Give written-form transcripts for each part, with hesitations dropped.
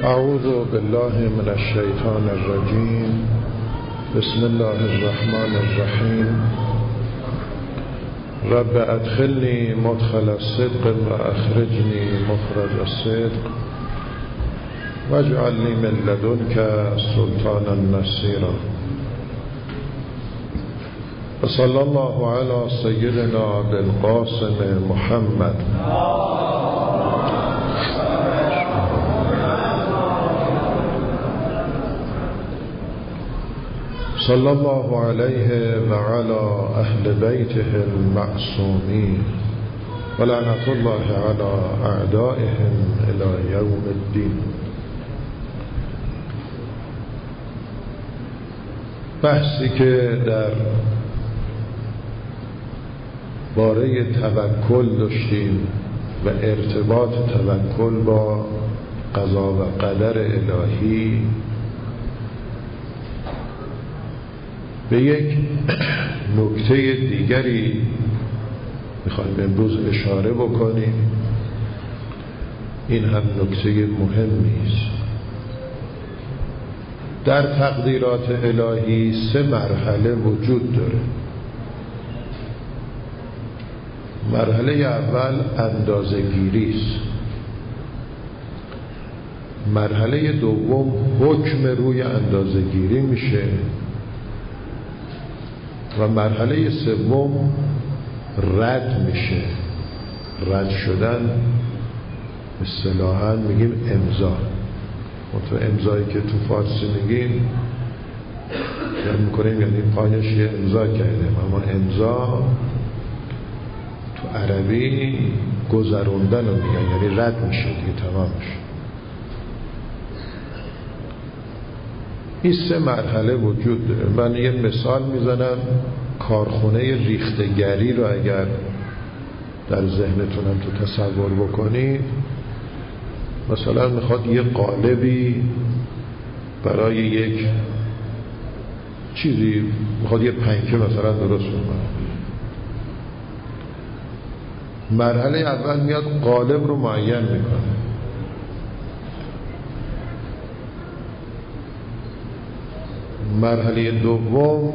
اعوذ بالله من الشیطان الرجیم. بسم الله الرحمن الرحیم. رب ادخلنی مدخل الصدق و اخرجنی مخرج الصدق واجعل لی من لدنک سلطانا نصیرا. وصلی الله علی سیدنا بالقاسم محمد. صلی الله علیه و علی اهل بیته المعصومین و لعنت الله علی اعدائهم الی یوم الدین. بحثی که در باره توکل داشتیم و ارتباط توکل با قضا و قدر الهی، به یک نکته دیگری میخوایم امروز اشاره بکنیم. این هم نکته مهمی است. در تقدیرات الهی 3 مرحله وجود داره. مرحله اول اندازه‌گیری است. مرحله دوم حکم روی اندازه‌گیری میشه و مرحله سوم رد میشه. رد شدن اصطلاحاً میگیم امضا. تو امضایی که تو فارسی میگیم یعنی میکنیم یعنی پایش یه امضا کردیم، اما امضا تو عربی گذروندن رو میگن، یعنی رد میشه دیگه، تمام میشه. این 3 مرحله وجود داره. من یه مثال میزنم. کارخونه ریختگری رو اگر در ذهنتونم تو تصور بکنید، مثلا میخواد یه قالبی برای یک چیزی، میخواد یه پنکه مثلا درست کنه. مرحله اول میاد قالب رو معین میکنه. مرحله دوم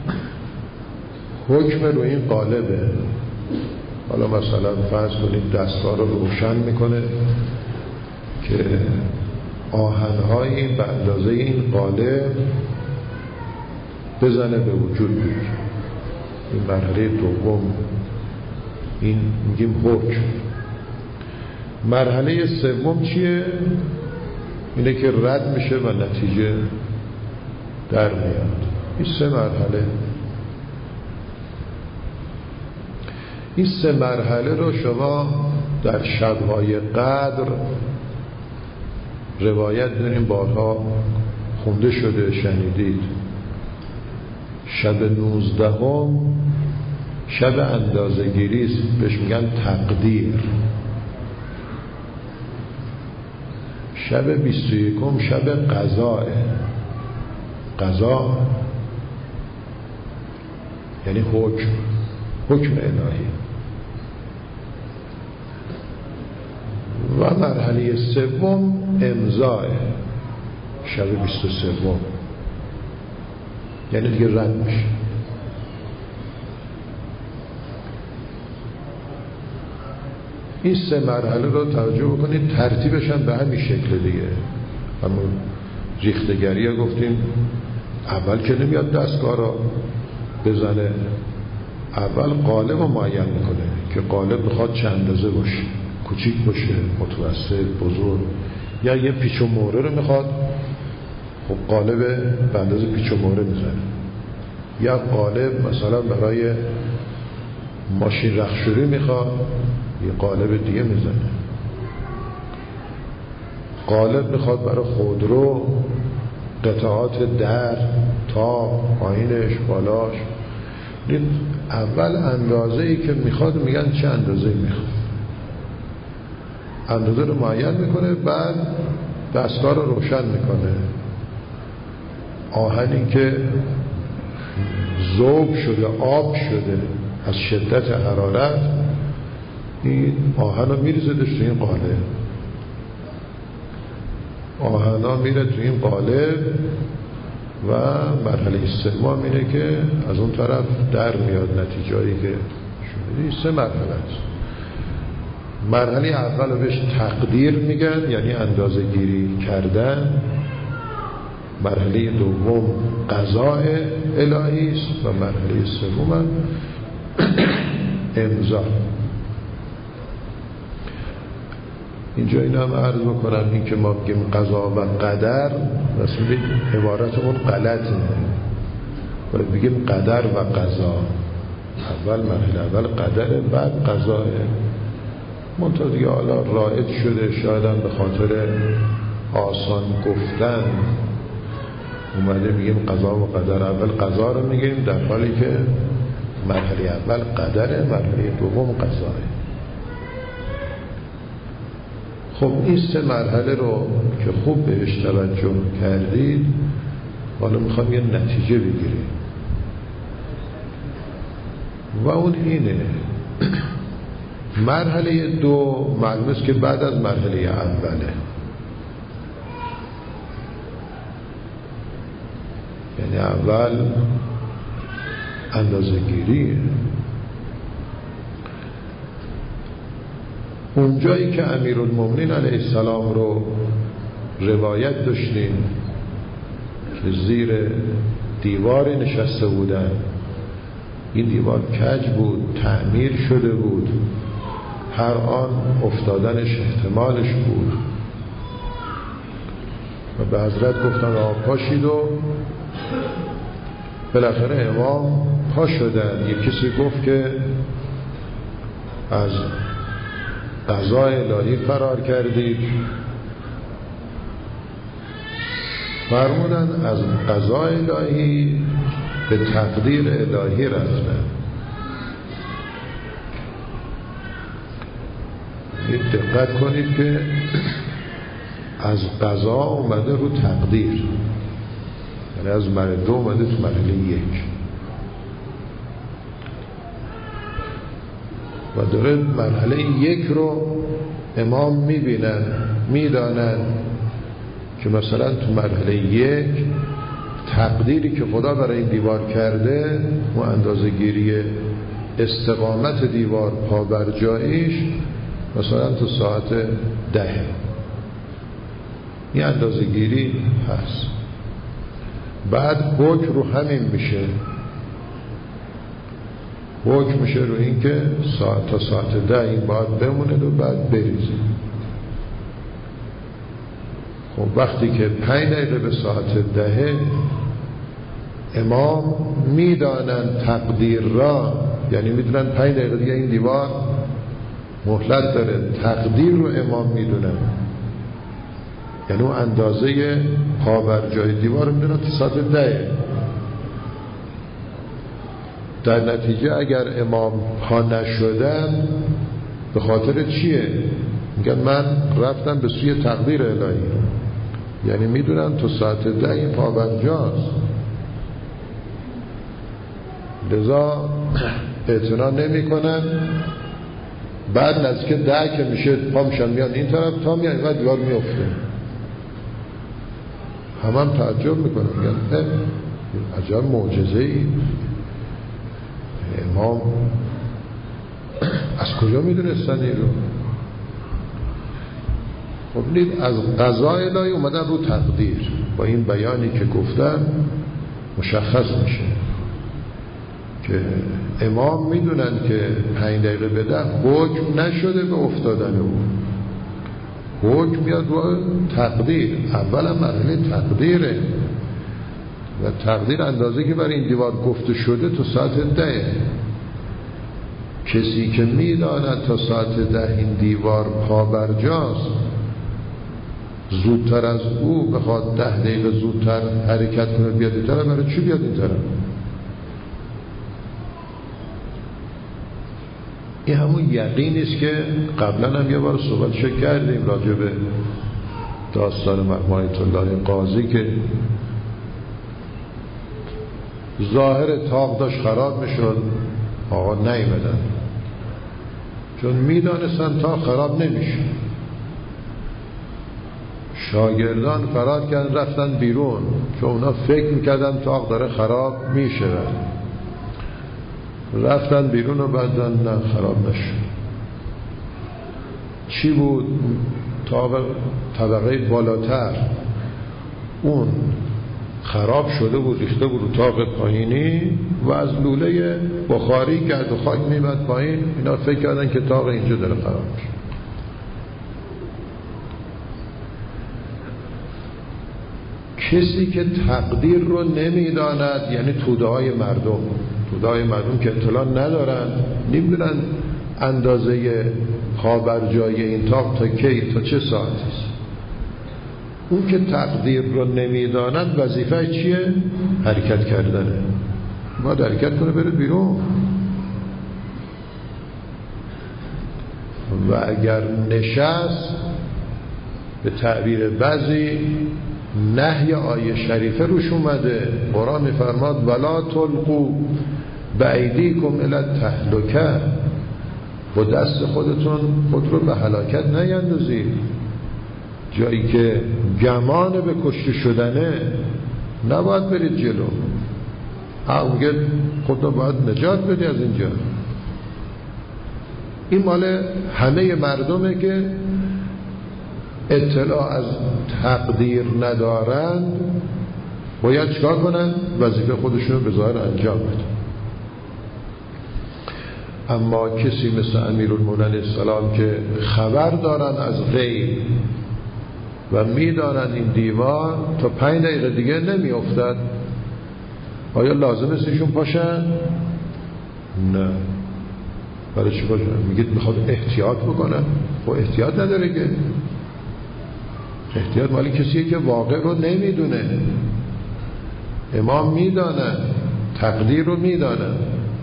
حکم رو این قالبه. حالا مثلا فرض کنید دستگاه رو روشن میکنه که آهنهایی به اندازه این قالب بزنه به وجود بیاد. این مرحله دوم، این میگیم حکم. مرحله سوم چیه؟ اینه که رد میشه و نتیجه در میاد. این 3 مرحله. این 3 مرحله رو شما در شب‌های قدر روایت داریم، بارها خونده شده، شنیدید. شب 19 شب اندازه‌گیری است، بهش میگن تقدیر. شب 21 شب قضاه. قضا یعنی حکم الهی. و مرحله سوم امضاه، شب 23 یعنی دیگه رد میشه. این 3 مرحله رو توجه بکنید، ترتیبش هم به همین شکل دیگه. همون ریختگری ها گفتیم اول که نمیاد دستگاه رو بزنه، اول قالب رو معین میکنه که قالب میخواد چند اندازه باشه، کوچیک باشه، متوسط، بزرگ، یا یه پیچ و موره رو میخواد، خب قالب به اندازه پیچ و موره میزنه. یا قالب مثلا برای ماشین رخشوری میخواد، یه قالب دیگه میزنه. قالب میخواد برای خودرو، قطعات در، تا پایینش، بالاش. اول اندازه‌ای که میخواد میگن چه اندازه‌ای میخواد، اندازه رو معین میکنه، بعد دستگاه رو روشن میکنه. آهنی که ذوب شده، آب شده از شدت حرارت، این آهن رو میریزدش تو این قالب. آهنا میره تو این قالب و مرحله سوم اینه که از اون طرف در میاد نتیجه‌ای که شده. 3 مرحله است. مرحله اول رو بهش تقدیر میگن، یعنی اندازه گیری کردن. مرحله دوم قضاء الهی است و مرحله سوم امضا. اینجا اینا هم عرض بکنم، این که ما بگیم قضا و قدر مثلا عبارتمون غلطه، باید بگیم قدر و قضا. اول مرحله اول قدره، بعد قضاه. منتها دیگه حالا رایج شده، شاید هم به خاطر آسان گفتن اومده میگیم قضا و قدر. اول قضا رو میگیم در حالی که مرحله اول قدره، مرحله دوم قضاه. خب این 3 مرحله رو که خوب بهش توجه کردید، حالا میخوام یه نتیجه بگیریم و اون اینه. مرحله 2 معلوم است که بعد از مرحله اوله، یعنی اول اندازه گیریه. اون جایی که امیرالمومنین علیه السلام رو روایت داشتیم که زیر دیواری نشسته بودن، این دیوار کج بود، تعمیر شده بود، هر آن افتادنش احتمالش بود و به حضرت گفتن پاشید و بالاخره امام پا شدن. یک کسی گفت که از قضای الهی فرار کردید، فرمودن از قضای الهی به تقدیر الهی رفتن. دقت کنید که از قضا اومده رو تقدیر، یعنی از مرحله 2 اومده تو مرحله 1 و داره مرحله 1 رو امام میبینن، میدانن که مثلا تو مرحله 1 تقدیری که خدا برای این دیوار کرده و اندازه گیری استقامت دیوار پا بر جایش مثلا تو ساعت 10 این اندازه گیری هست. بعد حکم رو همین میشه، حکم میشه رو این که تا ساعت 10 این باید بمونه و بعد بریزه. خب وقتی که 5 دقیقه به ساعت 10 امام میدانن تقدیر را، یعنی میدونن 5 دقیقه دیگه این دیوار مهلت داره، تقدیر رو امام میدونن، یعنی اون اندازه پا بر جای دیوار رو میدونن تا ساعت 10. در نتیجه اگر امام پا نشدن به خاطر چیه؟ میگن من رفتم به سوی تقدیر الهی، یعنی میدونن تو ساعت 10 این پا بر جاست، لذا اعتنا نمی کنن. بعد نزدیک 10 که میشه پا میشن میان این طرف، تا میان و دیوار میفته. هم تعجب میکنن، میگن عجب معجزه‌ای، امام از کجا میدونستن این رو؟ خب دید از قضای الهی اومدن رو تقدیر. با این بیانی که گفتن مشخص میشه که امام میدونن که 5 دقیقه بده حکم نشده به افتادن او، حکم میاد رو تقدیر. اولا مرحله تقدیره و تقدیر اندازه که برای این دیوار گفته شده تا ساعت 10. کسی که میداند تا ساعت 10 این دیوار پا بر جاست، زودتر از او بخواد 10 دقیقه زودتر حرکت کنه بیاد این طرف، برای چی بیاد این طرف؟ این همون یقینی است که قبلا هم یه بار صحبتش کردیم راجع به داستان مرحوم آیت الله قاضی که ظاهر طاق داشت خراب میشد، آقا نیومدن چون میدانستن طاق خراب نمیشه. شاگردان فرار کردن رفتن بیرون، چون اونا فکر میکردن طاق داره خراب میشه، رفتن بیرون و بعدن نه خراب نشد. چی بود؟ طبقه بالاتر اون خراب شده بود، ریخته بود رو طاق پایینی و از لوله بخاری گرد و خاک میمد پایین. اینا فکر کردن که طاق اینجا داره خراب میشه. کسی که تقدیر رو نمیداند، یعنی توده های مردم که اطلاع ندارن، نمیدونن اندازه پابرجای این طاق تا کی، تا چه ساعتی است. اون که تقدیر رو نمیداند وظیفه چیه؟ حرکت کردنه. باید حرکت کنه بره بیرون. و اگر نشست، به تعبیر بعضی نهی آیه شریفه روش اومده. قرآن میفرماد ولا تلقوا بایدیکم الی التهلکه، با دست خودتون خود رو به هلاکت نیندازید. جایی که گمان به کشته شدنه نباید برید جلو. اونگه خود رو باید نجات بدی از اینجا. این مال همه مردمه که اطلاع از تقدیر ندارند، باید چکار کنن؟ وظیفه خودشون رو به ظاهر انجام بدن. اما کسی مثل امیرالمومنین السلام که خبر دارن از غیب و میدانن این دیوار تا 5 دقیقه دیگه نمی افتد، آیا لازم است ایشون پاشن؟ نه. برای چی پاشن؟ میگید میخواد احتیاط بکنن. خب احتیاط نداره که. احتیاط مالی کسیه که واقع رو نمیدونه. امام میدانن، تقدیر رو میدانن،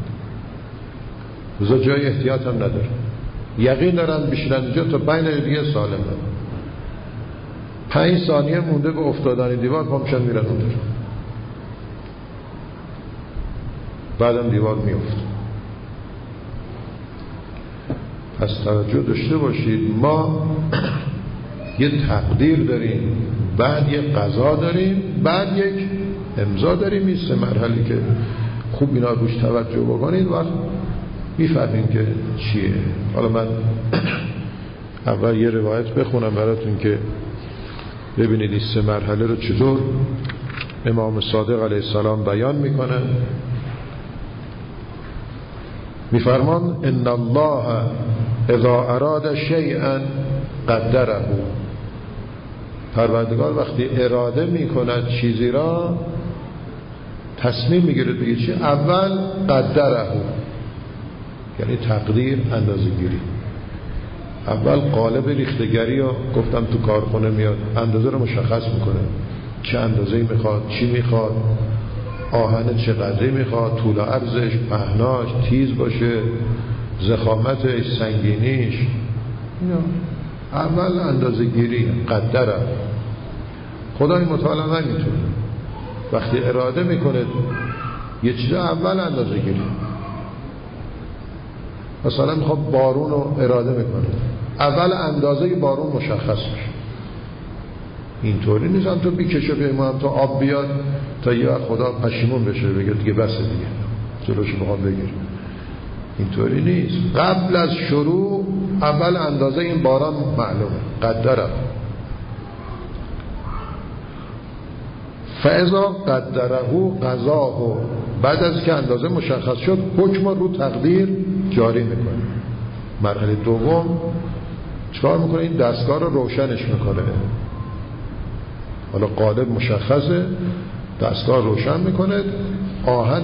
روزا جای احتیاط هم نداره. یقین دارن بشینن اینجا تا 5 دقیقه دیگه سالمه. 5 ثانیه مونده به افتادن دیوار پا میشن میرن اونجا، بعدم دیوار میفت. پس توجه داشته باشید، ما یه تقدیر داریم، بعد یه قضا داریم، بعد یک امضا داریم. این 3 مرحله که خوب اینا روش توجه بکنید وقت میفهمیم که چیه. حالا من اول یه روایت بخونم براتون که ببینید این 3 مرحله رو چطور امام صادق علیه السلام بیان میکنن. میفرمان ان الله اذا اراد شیئا قدره. پروردگار وقتی اراده میکند چیزی را، تصمیم میگیره بگه چی؟ اول قدره، یعنی تقدیر، اندازه گیری. اول قالب ریختگری رو گفتم تو کارخونه میاد، اندازه رو مشخص میکنه، چه اندازه‌ای میخواد، چی میخواد، آهن چقدری میخواد، طول و عرضش، پهناش، تیز باشه، ضخامتش، سنگینیش. اول اندازه گیری، قدره. خدای متعال نمیتونه وقتی اراده میکنه یه چیز اول اندازه گیری. مثلا میخواد بارون رو اراده میکنه، اول اندازه بارون مشخص میشه. اینطوری نیست هم تو بیکشه بیمه هم تا آب بیاد تا یه وقت خدا پشیمون بشه بگه دیگه بسه دیگه جلوش بخواد بگیر. اینطوری نیست. قبل از شروع اول اندازه این باران معلومه، قدره. فاذا قدره قضاه، بعد از که اندازه مشخص شد حکم رو تقدیر جاری میکنه. مرحله دوم چکار میکنه؟ این دستگاه رو روشنش میکنه. حالا قالب مشخصه، دستگاه روشن میکنه، آهن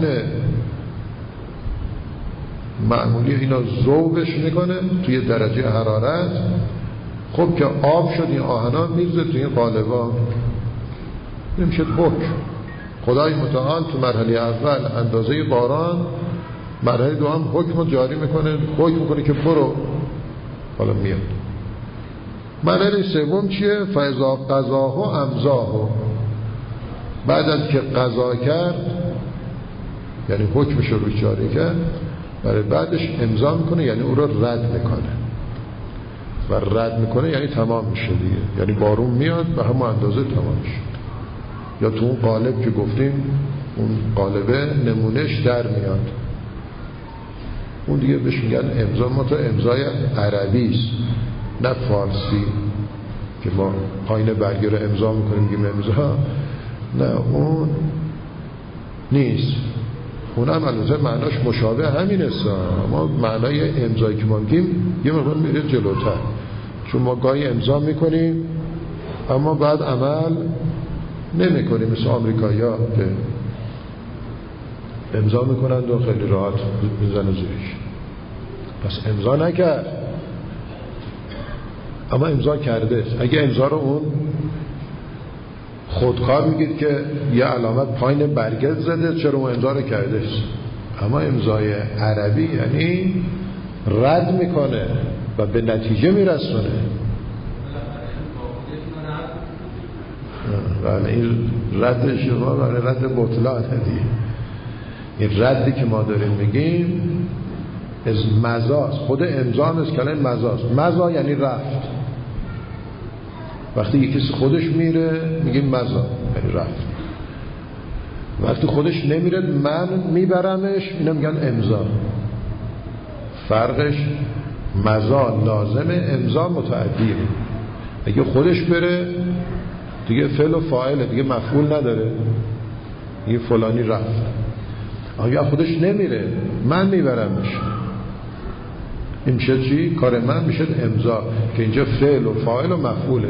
معمولی اینا ذوبش میکنه توی درجه حرارت. خب که آب شد این آهنا میرزه توی این قالبا، نمیشه حکم. خدای متعال تو مرحله اول اندازه باران، مرحله دوم حکم جاری میکنه، حکم میکنه که برو، حالا میاد. مرحله سوم چیه؟ فاذا قضاه و امضاه، بعد از که قضا کرد یعنی حکمش رو جاری کرد، برای بعدش امضا میکنه، یعنی او رو رد میکنه. و رد میکنه یعنی تمام میشه دیگه، یعنی بارون میاد به همون اندازه تمام میشه. یا تو اون قالب که گفتیم اون قالبه نمونهش در میاد، اون دیگه بهش میگن امضا. ما تا امضای عربی است نه فارسی که ما پایین برگه رو امضا میکنیم میگیم امضا، نه اون نیست. اون هم البته معناش مشابه همین است، اما معنای امضایی که ما میگیم یه مقدار میره جلوتر، چون ما گاهی امضا میکنیم اما بعد عمل نمیکنیم، مثل آمریکایی‌ها که امضا میکنند و خیلی راحت میزنه زیرش. پس امضا نکرد اما امضا کرده. اگه امضا رو اون خودکار میگید که یه علامت پایین برگه زده، چرا اون امضا رو کرده است. اما امضای عربی یعنی رد میکنه و به نتیجه میرسونه. بله این رد شما برای رد بطلان دیگه. این ردی که ما داریم میگیم از مزاست، خود امضا هم از کلمه مزاست. مزا یعنی رفت. وقتی یکی خودش میره میگیم مزا یعنی رفت. وقتی خودش نمیره من میبرمش اینو میگن امضا. فرقش مزا لازمه، امضا متعدیه. اگه خودش بره دیگه فعل و فاعله، دیگه مفعول نداره، دیگه فلانی رفت. اگه خودش نمیره من میبرمش، این میشه چی؟ کار من میشه امضا، که اینجا فعل و فاعل و مفعوله.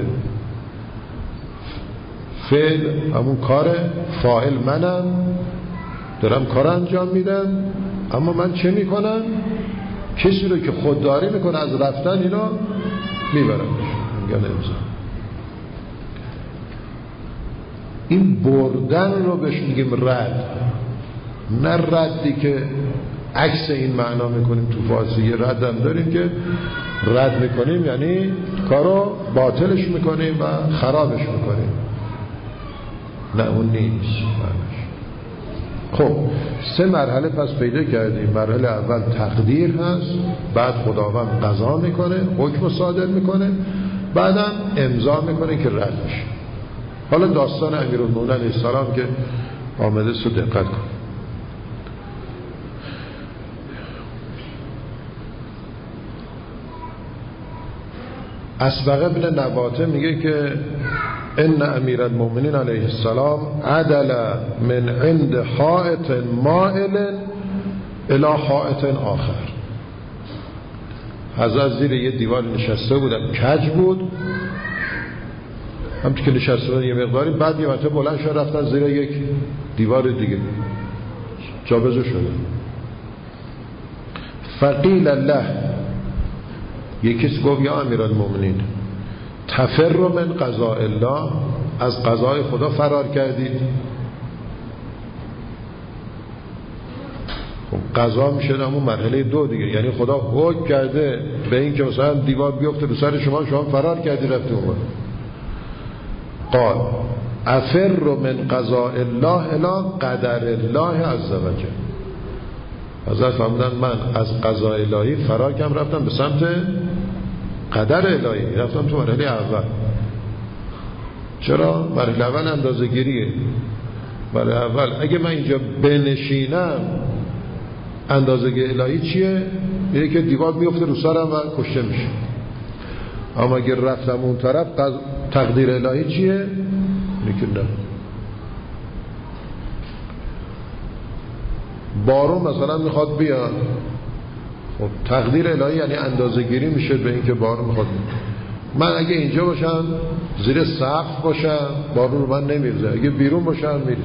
فعل همون کاره، فاعل منم دارم کار انجام میدم، اما من چه میکنم؟ کسی رو که خودداری میکنه از رفتن اینا میبرمش، میگن امضا. این بردن رو بهش میگیم رد، نه ردی که عکس این معنا میکنیم. تو فارسی یه رد هم داریم که رد میکنیم یعنی کارو باطلش میکنیم و خرابش میکنیم، نه اون نیست. خب 3 مرحله پس پیدا کردیم. مرحله اول تقدیر هست، بعد خداوند قضا میکنه، حکم صادر میکنه، بعدم امضا میکنه که رد میشه. حالا داستان امیرالمومنین علیه السلام که آمده سو دقت کن. اسبغ بن نباته میگه که ان امیرالمومنین علیه السلام عدل من عند حائط مائل الی حائط آخر. حضرت زیر یه دیوار نشسته بودن، کج بود، همچون که نشسته بودن یه مقداری، بعد یه مرتبه بلند شد رفتن زیر یک دیوار دیگه، جابجا شده. فقیل الله، یکیش گفت یا امیرالمومنین تفر من قضاء الله، از قضای خدا فرار کردید. خب قضا میشه همون مرحله 2 دیگه، یعنی خدا حکم کرده به این که مثلا دیوار بیفته به سر شما فرار کردی رفتی اون. قال افر من قضاء الله الی قدر الله عز وجل. حضرت فرمودن من از قضای الهی فرار کردم رفتم به سمت قدر الهی، رفتم تو مرحله اول. چرا؟ مرحله اول اندازه گیریه. مرحله اول اگه من اینجا بنشینم اندازه گیری الهی چیه؟ میگه که دیوار میفته رو سرم و کشته میشه. اما اگه رفتم اون طرف تقدیر الهی چیه؟ میگه نه. بارون مثلا میخواد بیاد، خب تقدیر الهی یعنی اندازه گیری میشه به این که بارون میخواد بیاد. من اگه اینجا باشم زیر سقف باشم بارون رو من نمیرزه، اگه بیرون باشم میرزه.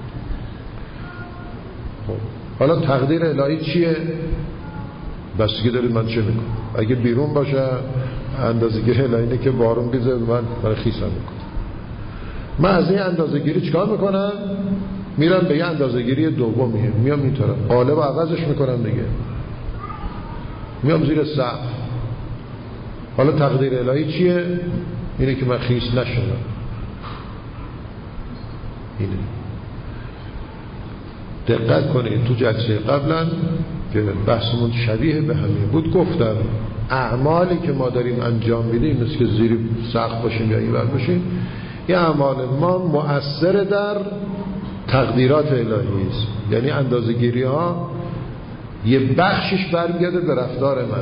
خب حالا تقدیر الهی چیه؟ بستگی دارید من چه میکنم. اگه بیرون باشم اندازه گیری الهی اینه که بارون بیزه من خیسم میکنم. من از این اندازه گیری چیکار میکنم؟ میرم به یه اندازه گیری دومی، میام این طرف قالب عوضش میکنم دیگه، میام زیر سقف. حالا تقدیر الهی چیه؟ اینه که من خیس نشدم. اینه. دقت کنید تو جلسه قبلا که بحثمون شبیه به همین بود گفتم اعمالی که ما داریم انجام میدیم مثل که زیر سقف باشیم یا اینور باشیم، این اعمال ما مؤثر در تقدیرات الهی است. یعنی اندازه‌گیری ها یه بخشش برمیگرده به رفتار من.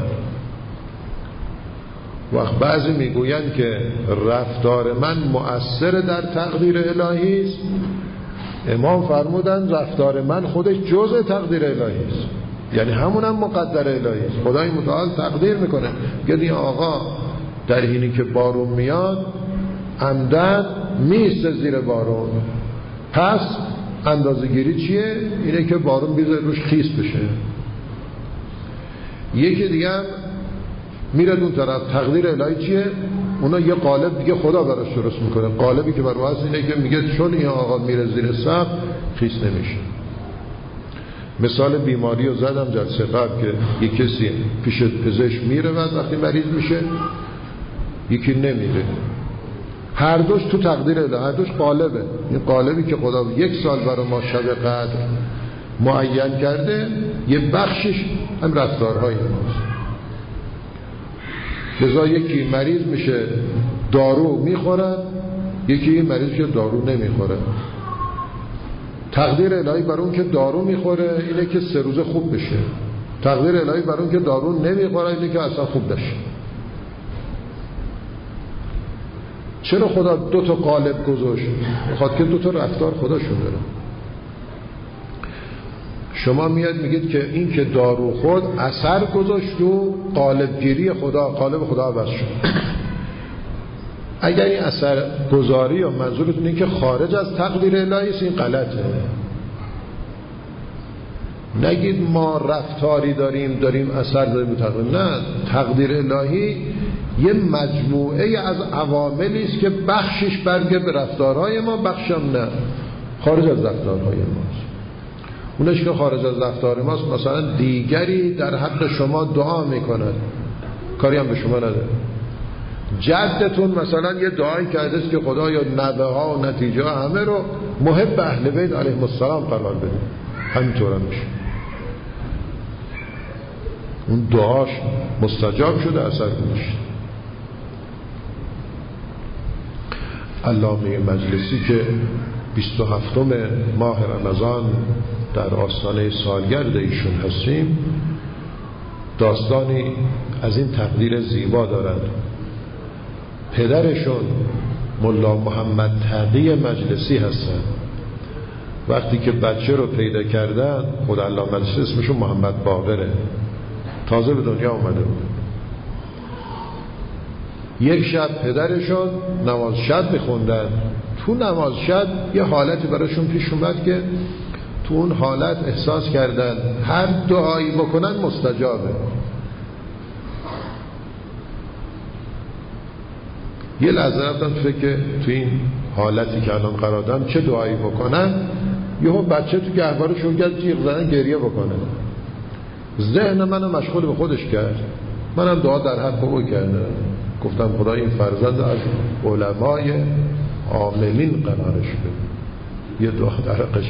وقت بعضی میگویند که رفتار من مؤثر در تقدیر الهی است، امام فرمودن رفتار من خودش جزء تقدیر الهی است، یعنی همونم مقدر الهی است. خدای متعال تقدیر میکنه، میگه آقا در حینی که بارون میاد عمدن میسته زیر بارون، پس اندازه‌گیری چیه؟ اینه که بارون بیزه روش خیس بشه. یکی دیگه هم میره اون طرف، تقدیر الهی چیه؟ اونا یه قالب دیگه خدا براش درست میکنه، قالبی که بر واسه اینه که میگه چون این آقا میره زیر سقف خیس نمیشه. مثال بیماری رو زدم جلسه قبل که یک کسی پیش پزشک میره و وقتی مریض میشه یکی نمیره، هر دوش تو تقدیر الهی، هر دوش قالبه. این قالبی که خدا 1 سال برای ما شب قدر معین کرده، یه بخشش هم رفتارهای ماست. لذا یکی مریض میشه دارو میخوره، یکی مریض میشه دارو نمیخوره. تقدیر الهی بر اون که دارو میخوره اینه که 3 روزه خوب بشه، تقدیر الهی بر اون که دارو نمیخوره اینه که اصلا خوب نشه. چرا خدا 2 تا قالب گذاشت؟ بخاطر که 2 تا رفتار خداشون داره. شما میاد میگید که این که دارو خود اثر گذاشت و قالب گیری خدا، قالب خدا عوض شد. اگر این اثر گذاری و منظورتون این که خارج از تقدیر الهی است، این غلطه. نگید ما رفتاری داریم اثر داریم تقدیر. نه، تقدیر الهی یه مجموعه از عواملی است که بخشش برگه به رفتارهای ما، بخشم نه، خارج از رفتارهای ماست. اونش که خارج از رفتار ماست، مثلا دیگری در حق شما دعا میکنه، کاری هم به شما نداره. جدتون مثلا یه دعایی کرده است که خدا یا نوه ها و نتیجه ها همه رو محب اهل بیت علیهم السلام قرار بده، همینطور هم میشه. اون دعاش مستجاب شده، اثر گذاشته. علامه مجلسی که 27 ماه رمضان در آستانه سالگرد ایشون هستیم، داستانی از این تقدیر زیبا دارند. پدرشون ملا محمد تقی مجلسی هستن. وقتی که بچه رو پیدا کردن، خود علامه مجلسی اسمشون محمد باقره، تازه به دنیا اومده بود. یک شب پدرشون نماز شب میخوندن. تو نماز شب یه حالتی براشون پیش اومد که تو اون حالت احساس کردن هر دعایی بکنن مستجابه. یه لحظه رفتن فکر تو این حالتی که الان قرار دارن چه دعایی بکنن، یهو بچه تو گهوارشون کرد جیغ زدن گریه بکنه. ذهن منو مشغول به خودش کرد، منم دعا در حق او کردم. گفتم خدا این فرزند از علمای عاملین قرارش بده، یه دعا در حقش.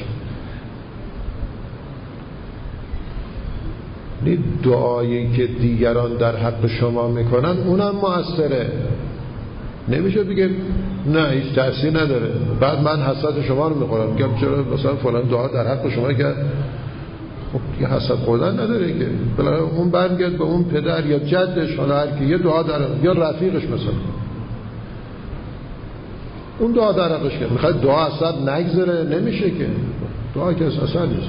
دعایی که دیگران در حق شما میکنن اونم مؤثره. نمیشه بگه نه هیچ تأثیر نداره، بعد من حسرت شما رو میخورم، میگم چرا مثلا فلان دعا در حق شما کرد. خب دیگه حسرت خوردن نداره که، بالاخره اون برمیگرد به اون پدر یا جدش، حالا هر کی یه دعا در یا رفیقش مثلا اون دعا در حقش کرد. میخواد دعا اثر نگذره، نمیشه که دعا که اثر نیست.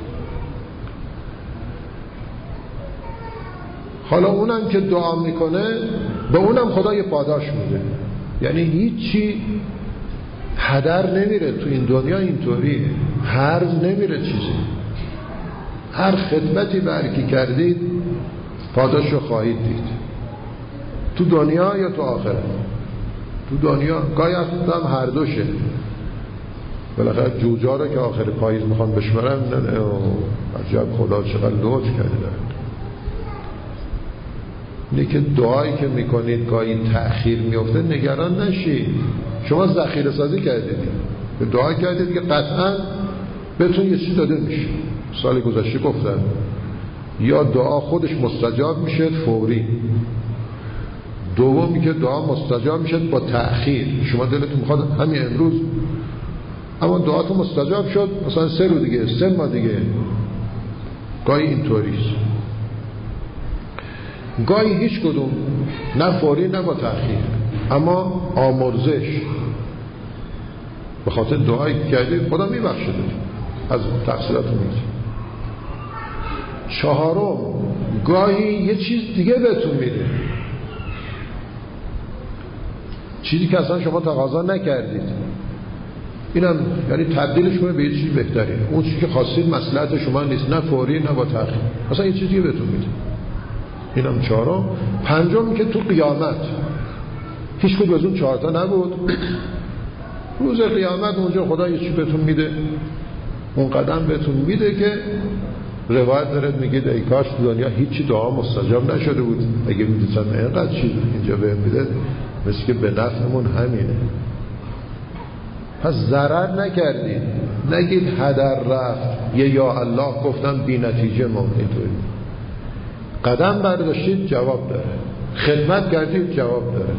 حالا اونم که دعا میکنه به اونم خدا یه پاداش میده. یعنی هیچی هدر نمیره تو این دنیا، اینطوری هرز نمیره چیزی. هر خدمتی برکی کردید پاداش رو خواهید دید، تو دنیا یا تو آخرت. تو دنیا گاهی هم هر دوشه. بالاخره جوجا رو که آخر پاییز میخوان بشمرن، عجب خدا چقدر لطف کرده. اینه که دعایی که میکنید گاهی تأخیر میفته، نگران نشید. شما ذخیره سازی کردید، به دعا کردید که قطعا بهتون یه چیز داده میشه. سال گذشته گفتم یا دعا خودش مستجاب میشه فوری، دومی که دعا مستجاب میشه با تأخیر. شما دلتون میخواد همین امروز، اما دعاتون مستجاب شد مثلا 3 روز دیگه، 3 ماه دیگه. گاهی اینطوریست، گاهی هیچ کدوم، نه فوری نه با تأخیر، اما آمرزش به خاطر دعایی که کردید خدا میبخشه از تقصیراتون میگه. 4م گاهی یه چیز دیگه بهتون میده، چیزی که اصلا شما تقاضا نکردید، اینم یعنی تبدیلش کنه به یه چیز بهتری. اون چیزی که خواستید مصلحت شما نیست، نه فوری نه با تأخیر، مثلا یه چیزی بهتون میده. اینم 4م. 5م که تو قیامت هیچ کدوم از اون 4 تا نبود، روز قیامت اونجا خدا یه چیز بهتون میده، اون قدم بهتون میده که روایت دارد میگید ای کاش تو دنیا هیچی دعا مستجاب نشده بود، اگه میدیدم اینقدر چیز اینجا بهم میده، مثل که به نفعمون همینه. پس ضرر نکردید، نگید هدر رفت، یه یا الله گفتم بی نتیجه ممکن توی. قدم برداشتید جواب داره، خدمت کردید جواب داره.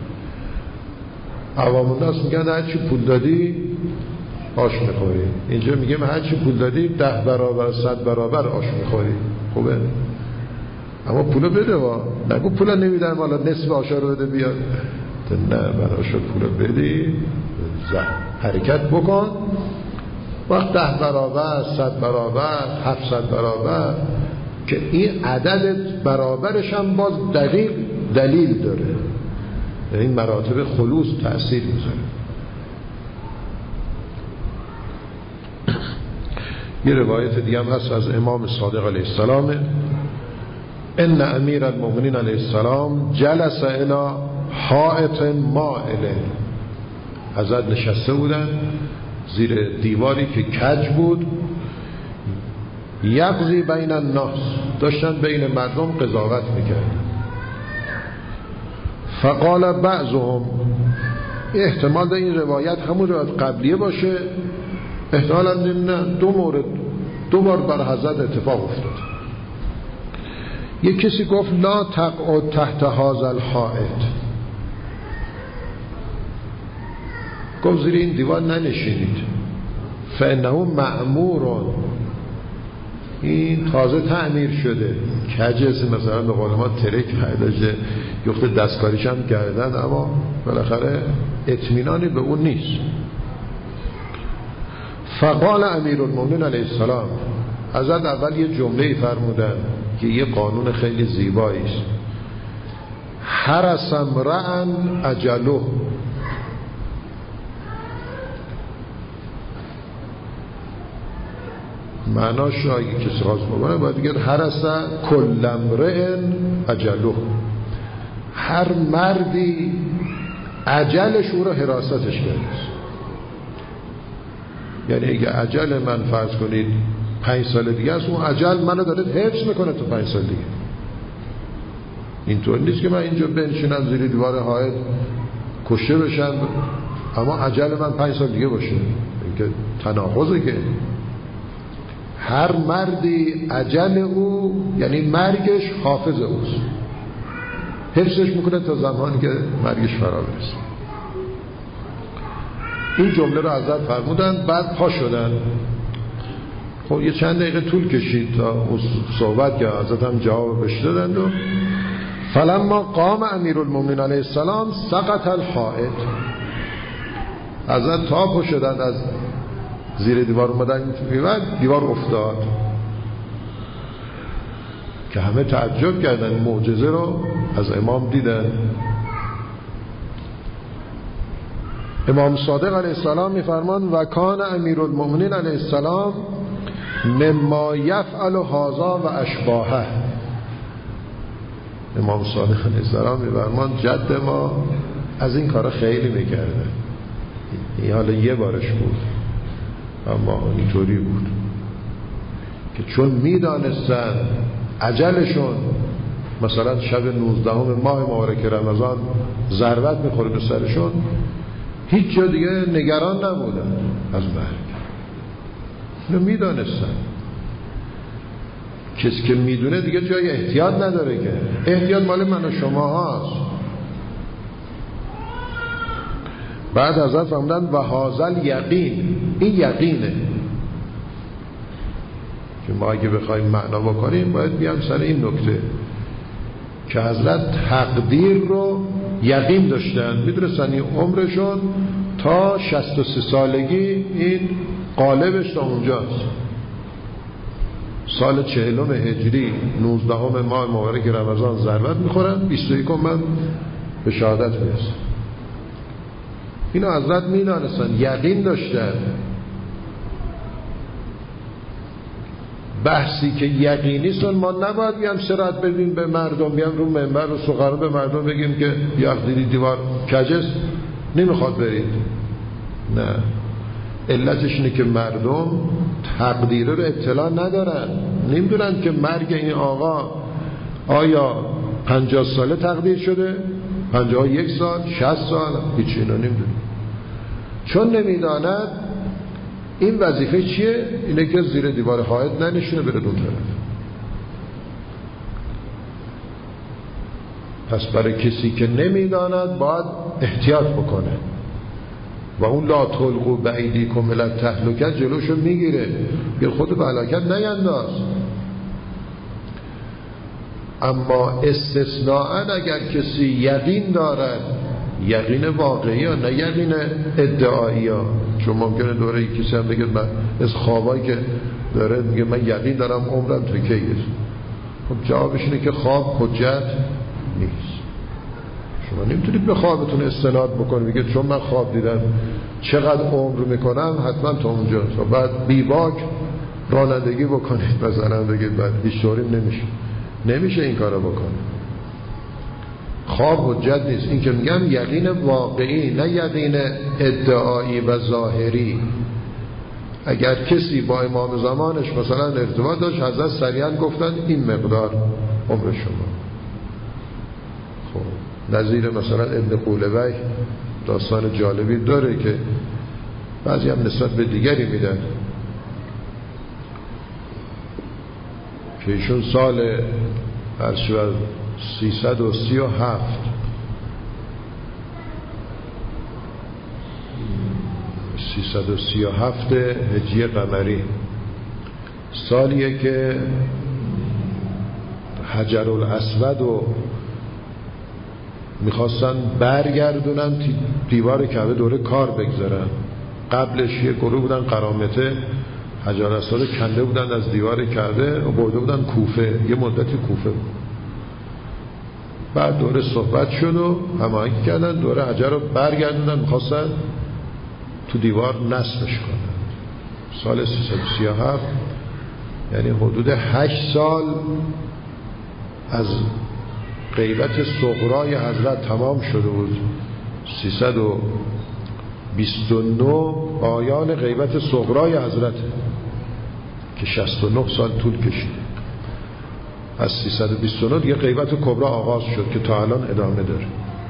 عوام الناس میگن هرچی پول دادی آش میخوری، اینجا میگیم هرچی پول دادی 10 برابر 100 برابر آش میخوری. خوبه، اما پولو بده نگو پولو نمیدن حالا نصف آشا رو بده بیاد، نه براشو پولو بدی، حرکت بکن. وقت 10 برابر 100 برابر 700 برابر که این عدد برابرش هم باز دقیق دلیل داره، این مراتب خلوص تأثیر میذاره. یه روایت دیگه هم هست از امام صادق علیه السلام، ان امیر المؤمنین علیه السلام جلس الی حائط مائل. حضرت نشسته بودن زیر دیواری که کج بود، یقضی بین الناس، داشتن بین مردم قضاوت میکردن. فقال بعضهم، احتمال ده این روایت همون روایت قبلیه باشه، احتمال هم نه، 2 مورد 2 بار بر حضرت اتفاق افتاد. یک کسی گفت لا تقعد تحت هذا الحائط، گفت زیر این دیوار ننشینید، فانه معمور، این تازه تعمیر شده، کجز مثلا به قول ما ترک حیداجه یخت دستکاریش هم کردن، اما بالاخره اطمینانی به اون نیست. فقال امیر المؤمنین علیه السلام، حضرت اول یه جمله فرمودن که یه قانون خیلی زیبایی است، حرس امرأ اجله، معناش اگه کسی خواست بکنه باید بگید حرس کل امرئ اجله، هر مردی اجلش او را حراستش کرده. یعنی اگه اجل من فرض کنید 5 سال دیگه است، اون اجل منو داره حفظ میکنه تا 5 سال دیگه. اینطور نیست که من اینجا بنشینم زیر دیوار حائط کشته بشم اما اجل من 5 سال دیگه باشه، این که تناقضه. که هر مردی اجل او یعنی مرگش حافظ اوست، حفظش میکنه تا زمانی که مرگش فرا برسه. این جمله رو حضرت فرمودن، بعد پا شدن. خب یه چند دقیقه طول کشید تا صحبت که حضرت هم جوابش دادند. و فلما قام امیرالمومنین علیه السلام سقط الحائط، حضرت تا پا شدن از زیر دیوار اومدن دیوار افتاد که همه تعجب کردن، معجزه رو از امام دیدن. امام صادق علیه السلام میفرمان و کان امیرالمؤمنین علیه السلام مما یفعل هذا و اشباهه. امام صادق علیه السلام میفرمان جد ما از این کارا خیلی میکرده، این حالا یه بارش بود اما اینطوری بود که چون میدانستن اجلشون مثلا شب 19 ماه مبارک رمضان ضربت میخوره به سرشون، هیچ جا دیگه نگران نبودن از مرگ. اینو میدانستن. کسی که میدونه دیگه جای احتیاط نداره، که احتیاط مال من و شما هاست. بعد حضرت فرمودن و هذا یقین، این یقینه که ما اگه بخوایم معنا بکنیم باید بیان سر این نکته که حضرت تقدیر رو یقین داشتن، میدونستن این عمرشون تا 63 سالگی این قالبش تا اونجاست. سال 40 هجری 19 ماه مبارک رمضان ضربت میخورن، 21 من به شهادت میرسن. اینو حضرت میدانستن، یقین داشتن. بحثی که یقینی سن ما نباید بیام سرعت بدیم به مردم، بیام رو منبر و سخنرانی به مردم بگیم که یقینی دیوار کجست نمیخواد برید. نه، علتش اینه که مردم تقدیر رو اطلاع ندارن، نمیدونن که مرگ این آقا آیا 50 ساله تقدیر شده، 51 سال، 60 سال، هیچ اینو نمیدونن. چون نمیداند این وظیفه چیه؟ اینه که زیر دیوار حائط ننشینه، بره دون طرف. پس برای کسی که نمیداند باید احتیاط بکنه و اون لا تلقوا بایدیکم الی التهلکه جلوشو میگیره که خود به هلاکت نینداز. اما استثناءً اگر کسی یقین دارد، یقین واقعی ها نه یقین ادعایی ها، چون ممکنه دوره کسی هم بگه من از خوابایی که داره میگه من یقین دارم عمرم تا کیه. خب جوابش اینه که خواب حجت نیست. شما نمیتونید به خوابتون استناد بکنید بگید چون من خواب دیدم چقدر عمر میکنم حتما تا اونجا، بعد بیباک رانندگی بکنید مثلا بگید بعد هیچ طوری نمیشه این کارو بکنید. خواب حجت نیست. این که میگم یقین واقعی نه یقین ادعایی و ظاهری. اگر کسی با امام زمانش مثلا ارتباط داشت، حضرت صریحاً گفتن این مقدار عمر شما. خب نظیر مثلا ابن قولوی داستان جالبی داره که بعضی هم نسبت به دیگری میدن که ایشون سال 337 هجری قمری سالیه که حجر الاسود رو میخواستن برگردونن دیوار کعبه دوره کار بگذارن. قبلش یه گروه بودن قرامته حجر الاسود کنده بودن از دیوار کعبه و برده بودن کوفه، یه مدتی کوفه بود. بعد دوره صحبت شد و هماهنگی کردن دوره حجر رو برگردوندن، میخواستن تو دیوار نصبش کنن. سال 337 یعنی حدود 8 سال از غیبت صغرای حضرت تمام شده بود. 329 آیان غیبت صغرای حضرت که 69 سال طول کشید. از 329 دیگه غیبت کبرا آغاز شد که تا الان ادامه داره.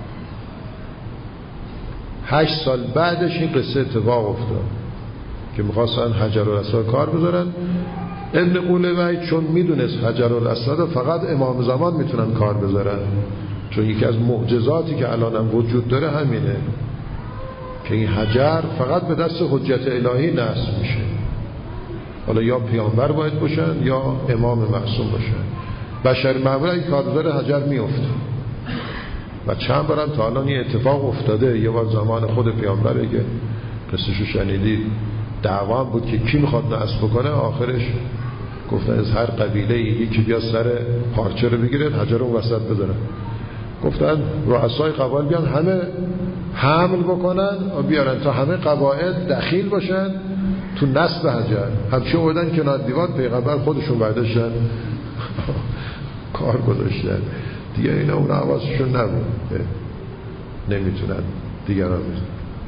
8 سال بعدش این قصه اتفاق افتاد که میخواستن حجر الاسود کار بذارن. ابن قولوی چون میدونست حجر الاسود فقط امام زمان میتونن کار بذارن، چون یکی از معجزاتی که الان هم وجود داره همینه که این حجر فقط به دست حجت الهی نصب میشه. حالا یا پیامبر باید باشن یا امام معصوم باشن. بشر معمول این کارگزار حجر میفته و چند بارم تا الان این اتفاق افتاده. یه بار زمان خود پیامبره که قصهشو شنیدید، دعوا بود که کی میخواد نصب بکنه. آخرش گفتن از هر قبیله یکی بیا سر پارچه رو بگیره حجر رو وسط بذاره. گفتن رؤسای قبایل بیان همه حمل بکنن و بیارن تا همه قبایل دخیل باشن تو نصب حجر. همچه اومدن کنار دیوار، پیغمبر خودشون برداشتن کار گذاشتن دیگه. اینا اون حواسشون نبود، نمیتونن دیگران میتونن.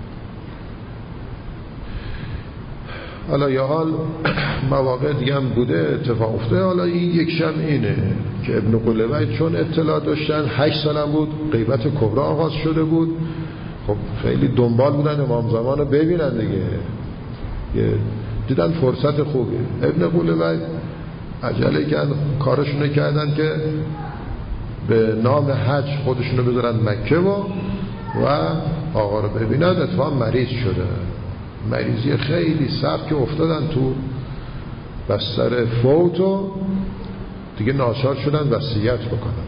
حالا یا حال مواقع دیگه هم بوده اتفاق افتاده. حالا این یک شب اینه که ابن قولوی چون اطلاع داشتن 8 سالم بود غیبت کبرا آغاز شده بود. خب خیلی دنبال بودن امام زمان رو ببینن دیگه، دیدن فرصت خوبه. ابن قولوی عجله کردن، کارشونه کردن که به نام حج خودشونو بذارن مکه و و آقا رو ببینند. اتفاقا مریض شده، مریضی خیلی سخت که افتادن تو بستر فوت و دیگه ناچار شدن وصیت بکنن.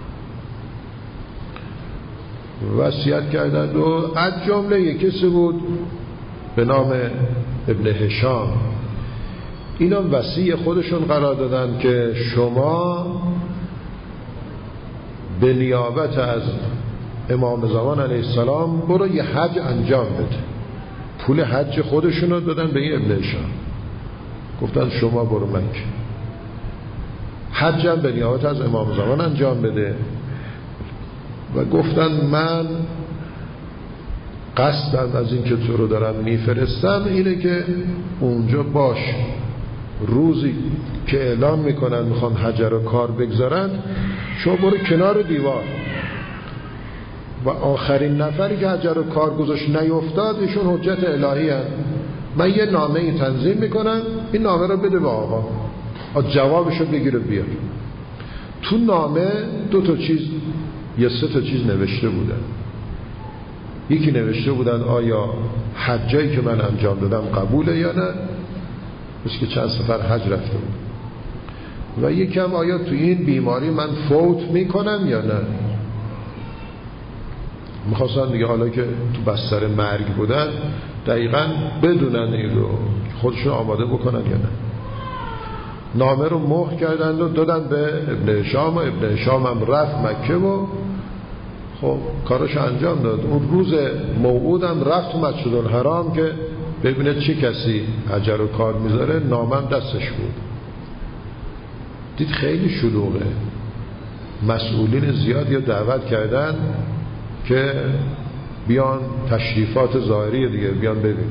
وصیت کردند و از جمله یک کسی بود به نام ابن هشام. اینا وصی خودشون قرار دادن که شما به نیابت از امام زمان علیه السلام برو یه حج انجام بده. پول حج خودشون رو دادن به این ابن هشام، گفتن شما برو مکه حجم به نیابت از امام زمان انجام بده. و گفتن من قصدم از این که تو رو دارم میفرستم اینه که اونجا باش، روزی که اعلام میکنن میخوان حج رو کار بگذارن شما برو کنار دیوار و آخرین نفری که حج رو کار گذاشت نیفتاد ایشون حجت الهی هست. من یه نامه ای تنظیم میکنم، این نامه رو بده به آقا، جوابشو بگیره بیار. تو نامه 2 چیز یا 3 چیز نوشته بودن. یکی نوشته بودن آیا حجایی که من انجام دادم قبوله یا نه، مثل که چند سفر حج رفته بود. و یکم آیا تو این بیماری من فوت میکنم یا نه. میخواستن دیگه حالا که تو بستر مرگ بودن دقیقاً بدونن این رو خودشون آماده بکنن یا نه. نامه رو مهر کردن و دادن به ابن هشام و ابن هشام هم رفت مکه و خب کارش انجام داد. اون روز موعودم رفت تو مسجد الحرام که ببینه چه کسی حج رو کار میذاره. نامم دستش بود، دید خیلی شلوغه، مسئولین زیادی رو دعوت کردن که بیان تشریفات ظاهری دیگه بیان ببینن.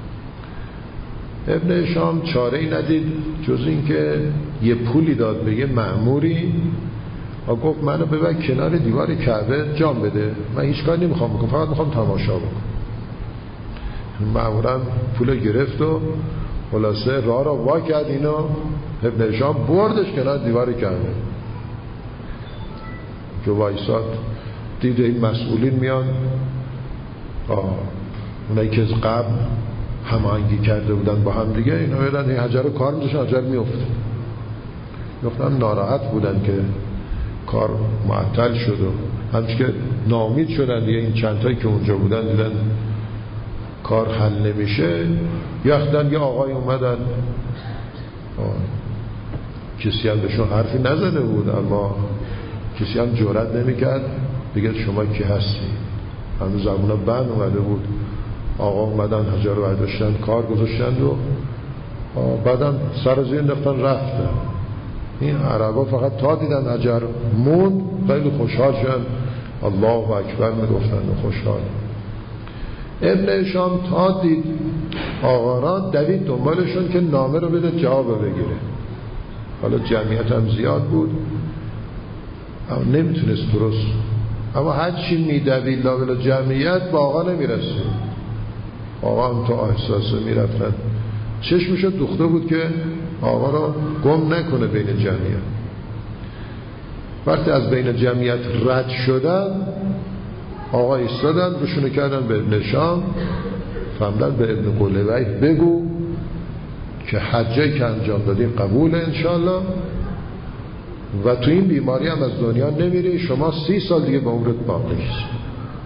ابن هشام چاره ای ندید جز این که یه پولی داد به یه مأموری و گفت منو ببر کنار دیوار کعبه جام بده، من هیچ کاری نمیخوام بکنم، فقط میخوام تماشا بکنم. مأمورم پول گرفت و خلاصه راه را وا کرد، اینو ابن هشام بردش کنار دیوار کعبه که وایساد. دید این مسئولین میان، اونایی که از قبل هماهنگی کرده بودن با هم دیگه، اینا بدن این حجر رو کار میذاشن، حجر میفته. گفتم ناراحت بودن که کار معطل شد و همچه که ناامید شدن دیگه. این چندتایی که اونجا بودن دیدن کار حل نمیشه، یه آقای اومدن، کسی هم بهشون حرفی نزده بود اما کسی هم جرئت نمیکرد بگه شما کی هستی. هنوز زبونا بند اومده بود. آقا اومدن حجر رو برداشتن کار گذاشتند و بعدم سر زیر انداختن رفتن. این عربا فقط تا دیدن حجر موند خیلی خوشحال شدن، الله اکبر میگفتن و خوشحال. ابن هشام تا دید آقا را دوید دنبالشون که نامه رو بده جواب بگیره. حالا جمعیت هم زیاد بود اما نمیتونست درست، اما هر چی میدوید لابلا جمعیت با آقا نمیرسید. آقا هم تا احساسه میرفتن، چشمشو دوخته بود که آقا را گم نکنه بین جمعیت. وقتی از بین جمعیت رد شدن آقا ایستادن روشونو کردن به ابن هشام، فهمدن به ابن قلویه بگو که حجه که انجام دادیم قبوله انشالله و تو این بیماری هم از دنیا نمیری، شما 30 سال دیگه به عمرت باقی است.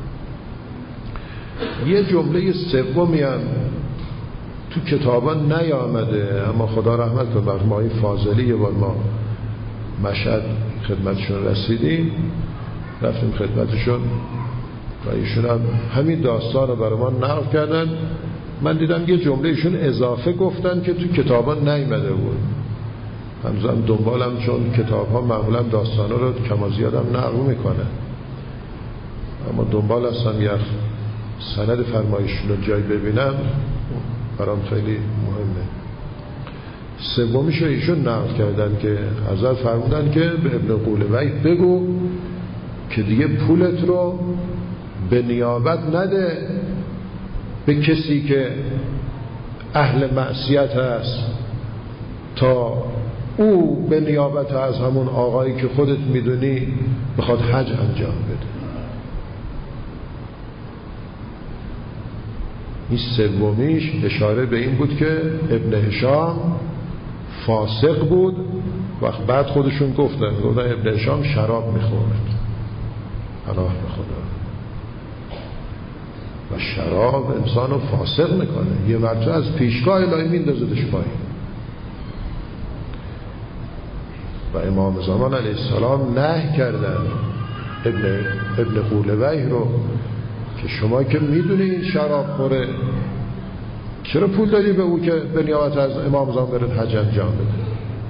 یه جمله سومی هم تو کتابا نیامده اما خدا رحمت کنه بر مای فاضلی یه بار ما مشهد خدمتشون رسیدیم، رفتیم خدمتشون و ایشون هم همین داستان رو برای ما نقل کردن. من دیدم یه جمله ایشون اضافه گفتن که تو کتابا نیامده بود. هنوزم دنبالم، چون کتاب ها معمولا داستان رو کما زیادم نقل میکنه اما دنبال هستم یه سند فرمایشون رو جای ببینم، برام خیلی مهمه. سومیشو ایشون نقل کردن که حضرت فرمودن که به ابن قلویه بگو که دیگه پولت رو به نیابت نده به کسی که اهل معصیت هست تا او به نیابت از همون آقایی که خودت میدونی بخواد حج انجام بده. این سومیش اشاره به این بود که ابن هشام فاسق بود. وقت بعد خودشون گفتن ابن هشام شراب میخورد، الله بخدا، و شراب انسان رو فاسق میکنه، یه مرتبه از پیشگاه الهی میندازدش پایین. و امام زمان علیه السلام نهی کردن ابن قولویه رو که شما که میدونی این شراب خوره، چرا پول دادی به او که به نیابت از امام زمان برد حج انجام بده؟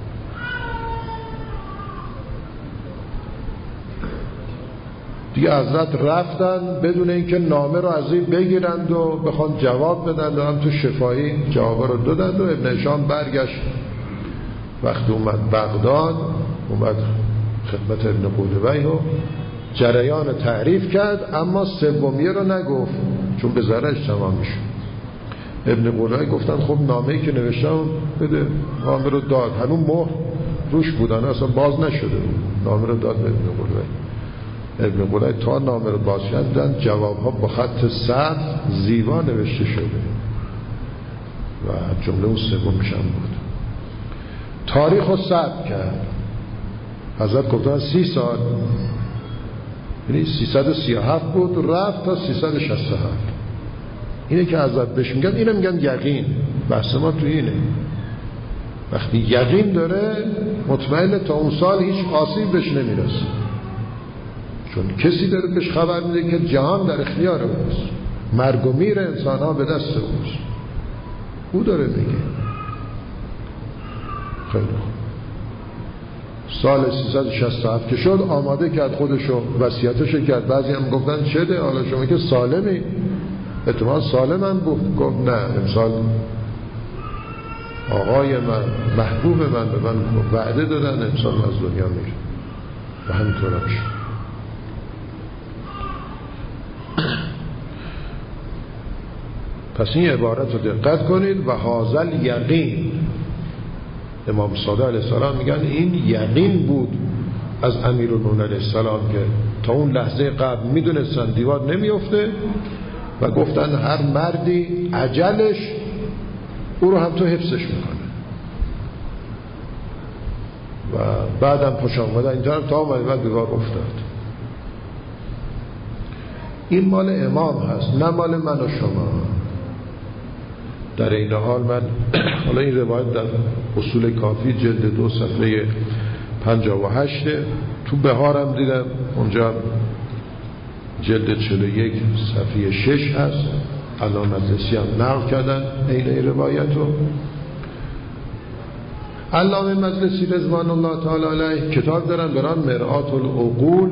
دیگه حضرت رفتن بدون اینکه نامه رو از این بگیرند و بخوان جواب بدن، هم تو شفاهی جواب رو دادند و ابن هشام برگشت. وقتی اومد بغداد، اومد خدمت ابن قولویه و جریان تعریف کرد، اما سومیه رو نگفت چون به ضررش تمام میشه. ابن قولویه گفتن خب نامه‌ای که نوشتم بده، نامه رو داد، هنوز مهر روش بودن اصلا باز نشده، نامه رو داد به ابن قولویه. ابن قولویه تا نامه رو باز کردن، جوابها با خط سبز زیبا نوشته شده و جمله اون سومیش هم بود. تاریخ رو ثبت کرد. حضرت گفتن 30 سال، یعنی 337 بود رفت تا 367. اینه که حضرت بهش میگن، اینه میگن یقین. بحث ما تو اینه، وقتی یقین داره مطمئنه تا اون سال هیچ آسیب بهش نمیرسه، چون کسی داره بهش خبر میده که جهان در اختیار اوست، مرگ و میر انسان ها به دست اوست، او داره میگه. خیلی خوب. سال 367 که شد آماده کرد خودشو، وصیتشو کرد. بعضی هم گفتن چه حالا شما که سالمی، احتمال سالمم بود. گفت نه، امسال آقای من، محبوب من به من وعده دادن امسال از دنیا میره و همینطور هم شد. پس این عبارت رو دقت کنید. و هازل یقین، امام صادق علیه السلام میگن این یقین بود از امیرالمومنین علیه السلام که تا اون لحظه قبل میدونستن دیوار نمیفته و گفتن هر مردی عجلش او رو هم تو حفظش میکنه. و بعدم پشت آمدن اینجا تا آمده بعد دیوار افتاد. این مال امام هست، نه مال من و شما. در این حال من حالا این روایت در اصول کافی جلد 2 صفحه 58 تو بهارم دیدم، اونجا جلد 41 صفحه 6 هست. علامه مجلسی هم نقل کردن این روایت رو. علامه مجلسی رضوان الله تعالی علیه کتاب دارن بران مرآت العقول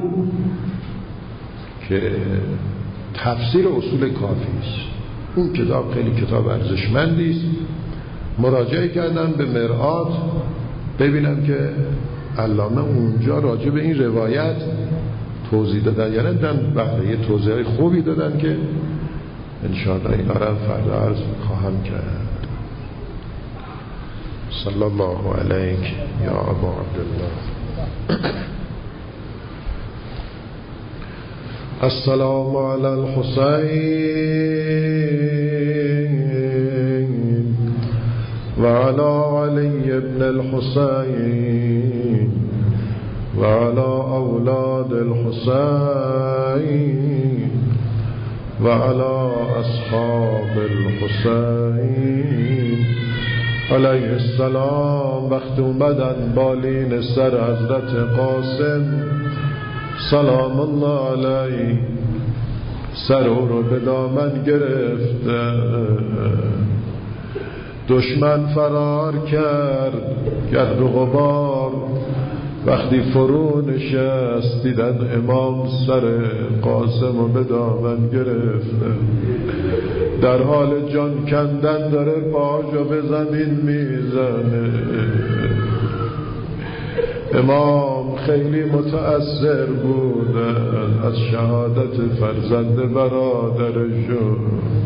که تفسیر اصول کافی است. اون کتاب خیلی کتاب ارزشمندی است. مراجعه کردم به مرآت ببینم که علامه اونجا راجع به این روایت توضیح دادن، یعنی بله یه توضیح خوبی دادن که انشاءالله اینا رو فردا عرض خواهم کرد. صلی الله علیک یا ابا عبدالله. السلام علی الحسین و علی علی ابن الحسین و علی اولاد الحسین و علی اصحاب الحسین علیه السلام. وقت اومدن بالین سر حضرت قاسم سلام الله علیه، سر او رو به دامن گرفته، دشمن فرار کرد، گرد و غبار. وقتی فرو نشست دیدن امام سر قاسم رو به دامن گرفته، در حال جان کندن داره، پاشو به زمین میزنه. امام خیلی متأثر بودن از شهادت فرزند برادرشون،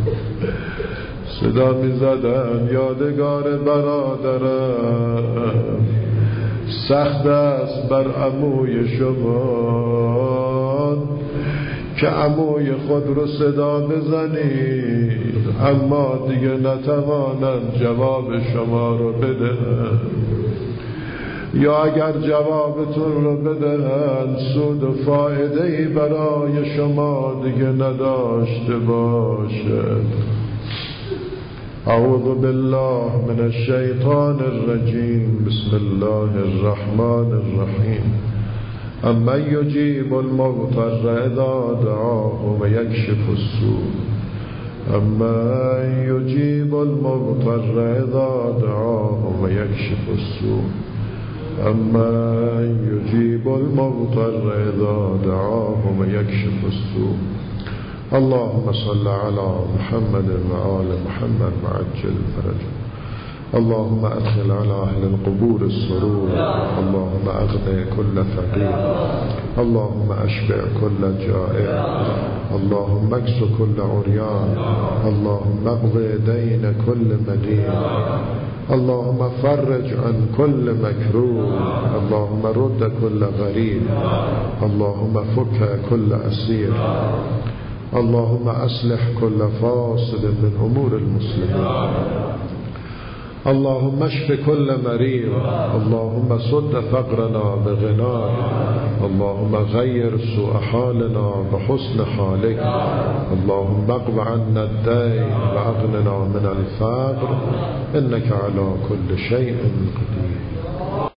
صدا می زدن یادگار برادرم، سخت است بر عموی شما که عموی خود رو صدا بزنید، اما دیگه نتوانند جواب شما رو بدهند، یا اگر جوابتون رو بدهند سود و فایده‌ای برای شما دیگه نداشته باشد. اعوذ بالله من الشیطان الرجیم. بسم الله الرحمن الرحیم. امن یجیب المضطر اذا دعاه و یکشف السوء، امن یجیب المضطر اذا دعاه و یکشف السوء، امن یجیب المضطر اذا دعاه و یکشف السوء. اللهم صل على محمد وآل محمد وعجل فرجه. اللهم ادخل على اهل القبور السرور، اللهم اغني كل فقير، اللهم اشبع كل جائع، اللهم اكس كل عريان، اللهم اقض دين كل مدين، اللهم فرج عن كل مكروه، اللهم رد كل غريب، اللهم فك كل اسير، اللهم اصلح كل فاسد من امور المسلمين، اللهم اشف كل مريض، اللهم سد فقرنا بغناك، اللهم غير سوء حالنا بحسن حالك، اللهم اقض عنا الدين واغننا من الفقر، انك على كل شيء قدير.